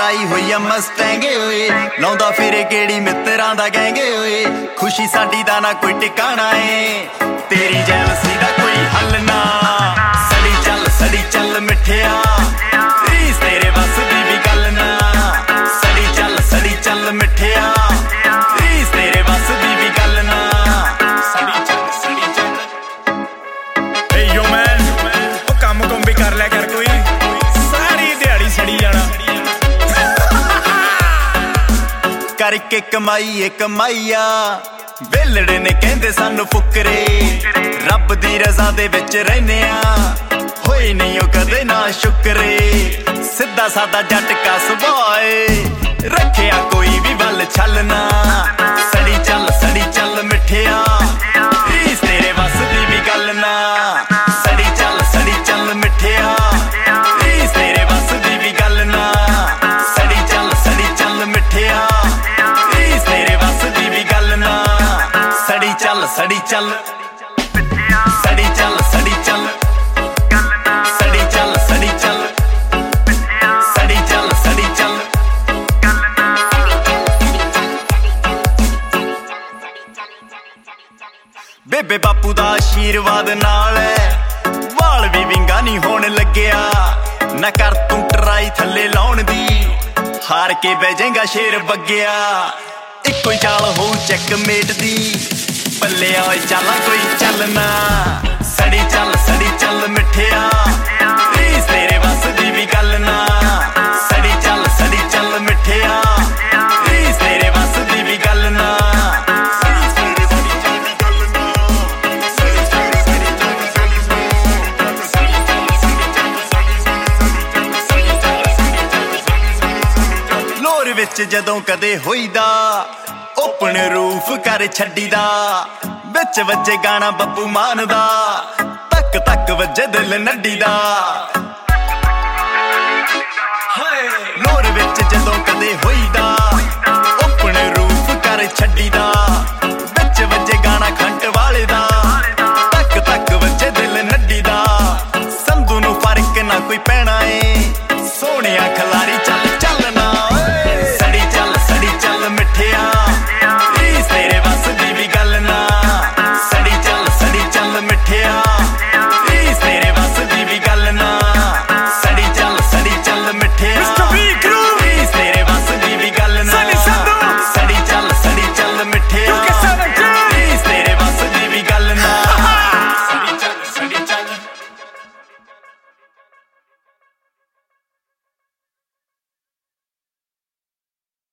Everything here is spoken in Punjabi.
ਲਾਈ ਹੋਈ ਆ ਮਸਟੈਂਗੇ ਓਏ ਲਾਉਂਦਾ ਫਿਰੇ ਕਿਹੜੀ ਮਿੱਤਰਾਂ ਦਾ ਗੈਂਗੇ ਓਏ ਖੁਸ਼ੀ ਸਾਡੀ ਦਾ ਨਾ ਕੋਈ ਟਿਕਾਣਾ ਏ ਤੇਰੀ ਜੈਲਸੀ ਦਾ ਕੋਈ ਹੱਲ ਨਾ ਸੜੀ ਚੱਲ ਮਿੱਠਿਆ ਰੀਸ ਤੇਰੇ ਵੱਸ ਦੀ ਵੀ ਗੱਲ ਨਾ ਸੜੀ ਚੱਲ ਮਿੱਠਿਆ ਰੀਸ ਤੇਰੇ ਵੱਸ ਦੀ ਵੀ ਗੱਲ ਨਾ ਸੜੀ ਚੱਲ ਏ ਯੋ ਮੈਨ ਉਹ ਕੰਮ ਵੀ ਕਰ ਲਿਆ ਕਰ ਕੋਈ ਸਾਰੀ ਦਿਹਾੜੀ ਸੜੀ ਜਾਣਾ ਕਰਕੇ ਕਮਾਈਆ ਵੇਲੜੇ ਨੇ ਕਹਿੰਦੇ ਸਾਨੂੰ ਫੁਕਰੇ ਰੱਬ ਦੀ ਰਜ਼ਾ ਦੇ ਵਿੱਚ ਰਹਿੰਦੇ ਆ ਹੋਈ ਨਹੀਂ ਉਹ ਕਦੇ ਨਾ ਸ਼ੁਕਰੇ ਸਿੱਧਾ ਸਾਦਾ ਜੱਟ ਕਾ ਸੁਭਾਅ ਏ ਰੱਖਿਆ ਕੋਈ ਵੀ ਵੱਲ ਛਲਣਾ ਸੜੀ ਚੱਲ ਮਿੱਠਿਆ ਰੀਸ ਤੇਰੇ ਵੱਸ ਦੀ ਵੀ ਗੱਲ ਨਾ ਸੜੀ ਚੱਲ ਮਿੱਠਿਆ ਰੀਸ ਤੇਰੇ ਵੱਸ ਦੀ ਵੀ ਗੱਲ ਨਾ ਸੜੀ ਚੱਲ ਮਿੱਠਿਆ ਰੀਸ ਤੇਰੇ ਵੱਸ ਦੀ ਵੀ ਗੱਲ ਨਾ ਸੜੀ ਚੱਲ ਸੜੀ ਚੱਲ ਬੇਬੇ ਬਾਪੂ ਦਾ ਆਸ਼ੀਰਵਾਦ ਨਾਲ ਵਾਲ ਵੀ ਵਿੰਗਾ ਨਹੀਂ ਹੋਣ ਲੱਗਿਆ ਨਾ ਕਰ ਤੂੰ ਟਰਾਈ ਥੱਲੇ ਲਾਉਣ ਦੀ ਹਾਰ ਕੇ ਬਹਿ ਜਾਏਗਾ ਸ਼ੇਰ ਬੱਗਿਆ ਇੱਕੋ ਹੀ ਚਾਲ ਹੋਊ ਚੈੱਕਮੇਟ ਦੀ ਪੱਲਿਆ ਓਏ ਚਾਲਾਂ ਕੋਈ ਚੱਲਣਾ ਸੜੀ ਚੱਲ ਮਿੱਠਿਆ ਰੀਸ ਤੇਰੇ ਵੱਸ ਦੀ ਵੀ ਗੱਲ ਨਾ ਸੜੀ ਚੱਲ ਮਿੱਠਿਆ ਰੀਸ ਤੇਰੇ ਵੱਸ ਦੀ ਵੀ ਗੱਲ ਨਾ ਲੋਰ ਵਿੱਚ ਜਦੋਂ ਕਦੇ ਹੋਈਦਾ ਓਪਨ ਰੂਫ ਕਰ ਛੱਡੀਦਾ ਵਿੱਚ ਵੱਜੇ ਗਾਣਾ ਬੱਬੂ ਮਾਨ ਦਾ ਤੱਕ ਵੱਜੇ ਦਿਲ ਨੱਡੀ ਦਾ ਲੋਰ ਵਿੱਚ ਜਦੋਂ ਕਦੇ ਹੋਈਦਾ ਓਪਨ ਰੂਫ ਕਰ ਛੱਡੀਦਾ ਵਿੱਚ ਵੱਜੇ ਗਾਣਾ ਖੰਡ ਵਾਲੇ ਦਾ